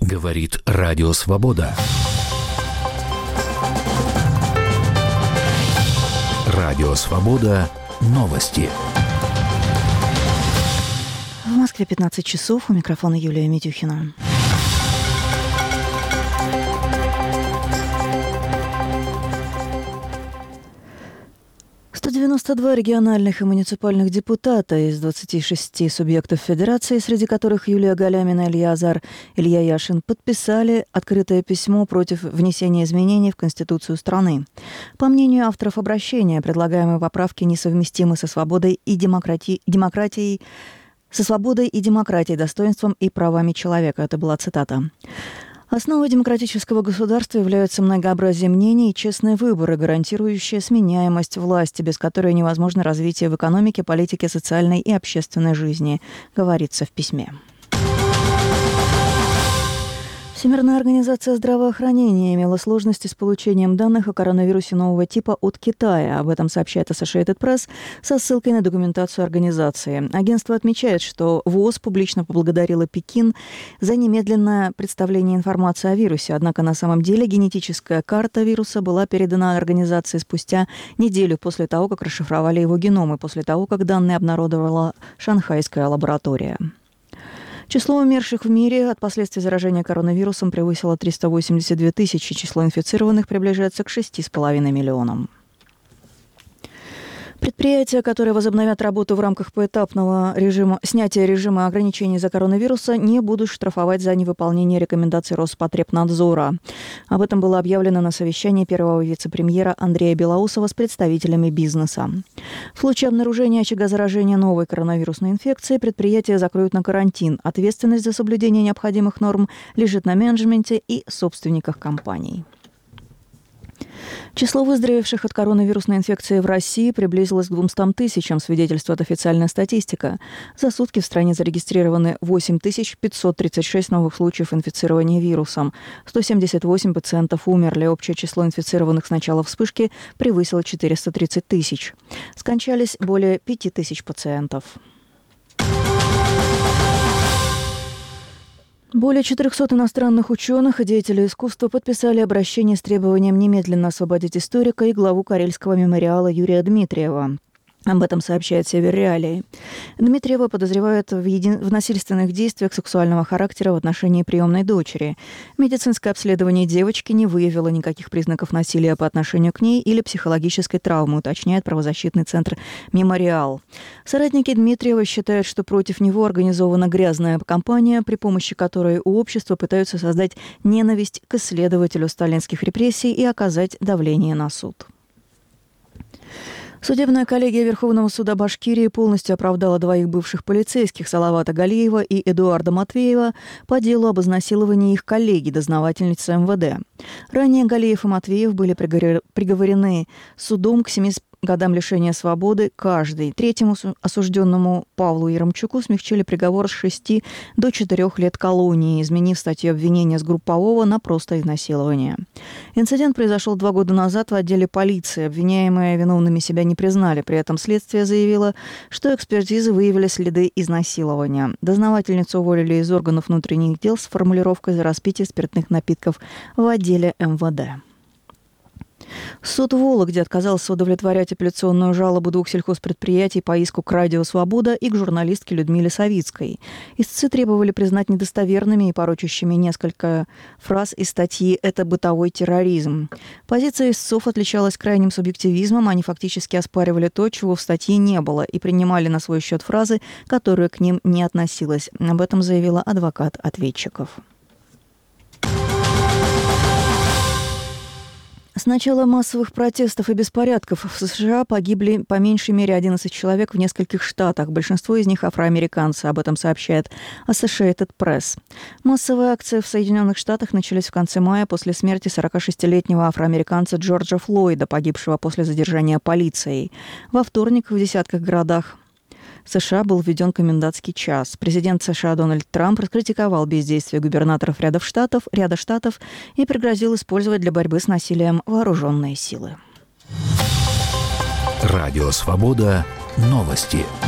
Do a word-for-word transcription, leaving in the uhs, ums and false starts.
Говорит Радио Свобода. Радио Свобода. Новости. В Москве пятнадцать часов. У микрофона Юлия Митюхина. сто девяносто два региональных и муниципальных депутата из двадцати шести субъектов Федерации, среди которых Юлия Галямина, Илья Азар, Илья Яшин, подписали открытое письмо против внесения изменений в Конституцию страны. По мнению авторов обращения, предлагаемые поправки несовместимы со свободой и демократи... демократией, со свободой и демократией, достоинством и правами человека. Это была цитата. Основой демократического государства являются многообразие мнений и честные выборы, гарантирующие сменяемость власти, без которой невозможно развитие в экономике, политике, социальной и общественной жизни, говорится в письме. Всемирная организация здравоохранения имела сложности с получением данных о коронавирусе нового типа от Китая. Об этом сообщает Associated Press со ссылкой на документацию организации. Агентство отмечает, что ВОЗ публично поблагодарило Пекин за немедленное представление информации о вирусе. Однако на самом деле генетическая карта вируса была передана организации спустя неделю после того, как расшифровали его геном, и после того, как данные обнародовала шанхайская лаборатория. Число умерших в мире от последствий заражения коронавирусом превысило триста восемьдесят две тысячи. Число инфицированных приближается к шести с половиной миллионам. Предприятия, которые возобновят работу в рамках поэтапного режима, снятия режима ограничений из-за коронавируса, не будут штрафовать за невыполнение рекомендаций Роспотребнадзора. Об этом было объявлено на совещании первого вице-премьера Андрея Белоусова с представителями бизнеса. В случае обнаружения очага заражения новой коронавирусной инфекцией предприятия закроют на карантин. Ответственность за соблюдение необходимых норм лежит на менеджменте и собственниках компаний. Число выздоровевших от коронавирусной инфекции в России приблизилось к двумстам тысячам, свидетельствует официальная статистика. За сутки в стране зарегистрированы восемь тысяч пятьсот тридцать шесть новых случаев инфицирования вирусом. сто семьдесят восемь пациентов умерли. Общее число инфицированных с начала вспышки превысило четыреста тридцать тысяч. Скончались более пяти тысяч пациентов. Более четырехсот иностранных ученых и деятелей искусства подписали обращение с требованием немедленно освободить историка и главу Карельского мемориала Юрия Дмитриева. Об этом сообщает Север Реалии. Дмитриева подозревают в, еди... в насильственных действиях сексуального характера в отношении приемной дочери. Медицинское обследование девочки не выявило никаких признаков насилия по отношению к ней или психологической травмы, уточняет правозащитный центр «Мемориал». Соратники Дмитриева считают, что против него организована грязная кампания, при помощи которой у общества пытаются создать ненависть к исследователю сталинских репрессий и оказать давление на суд. Судебная коллегия Верховного суда Башкирии полностью оправдала двоих бывших полицейских Салавата Галиева и Эдуарда Матвеева по делу об изнасиловании их коллеги, дознавательницы эм вэ дэ. Ранее Галиев и Матвеев были приговорены судом к семи годам лишения свободы каждый. Третьему осужденному Павлу Яремчуку смягчили приговор с шести до четырех лет колонии, изменив статью обвинения с группового на просто изнасилование. Инцидент произошел два года назад в отделе полиции. Обвиняемые виновными себя не признали. При этом следствие заявило, что экспертизы выявили следы изнасилования. Дознавательницу уволили из органов внутренних дел с формулировкой за распитие спиртных напитков в отделе эм вэ дэ. Суд в Вологде отказался удовлетворять апелляционную жалобу двух сельхозпредприятий по иску к «Радио Свобода» и к журналистке Людмиле Савицкой. Истцы требовали признать недостоверными и порочащими несколько фраз из статьи «Это бытовой терроризм». Позиция истцов отличалась крайним субъективизмом, они фактически оспаривали то, чего в статье не было, и принимали на свой счет фразы, которые к ним не относилась. Об этом заявила адвокат ответчиков. С начала массовых протестов и беспорядков в США погибли по меньшей мере одиннадцать человек в нескольких штатах. Большинство из них афроамериканцы. Об этом сообщает Associated Press. Массовые акции в Соединенных Штатах начались в конце мая после смерти сорокашестилетнего афроамериканца Джорджа Флойда, погибшего после задержания полицией. Во вторник в десятках городах США был введен комендантский час. Президент США Дональд Трамп раскритиковал бездействие губернаторов ряда штатов, ряда штатов и пригрозил использовать для борьбы с насилием вооруженные силы. Радио Свобода. Новости.